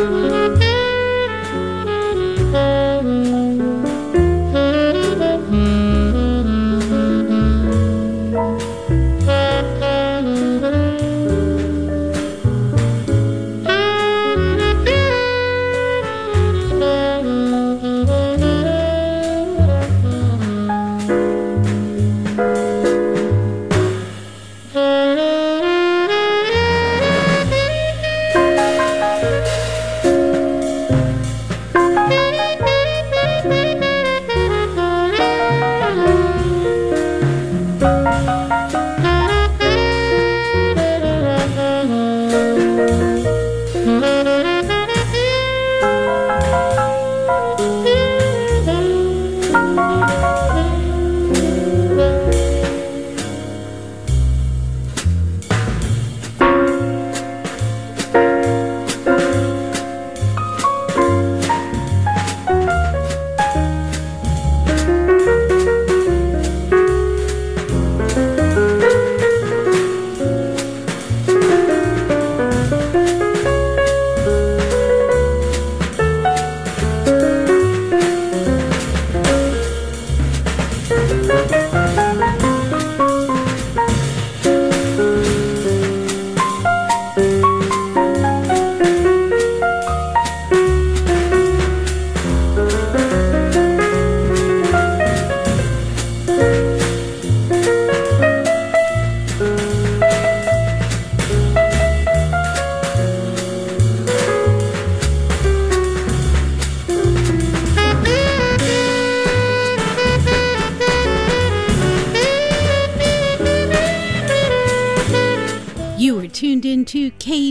Speaker 7: You are tuned into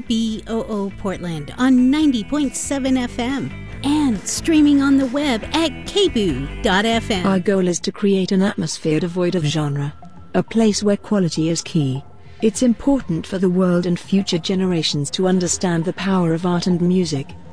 Speaker 7: KBOO Portland on 90.7 FM and streaming on the web at kboo.fm.
Speaker 8: Our goal is to create an atmosphere devoid of genre, a place where quality is key. It's important for the world and future generations to understand the power of art and music,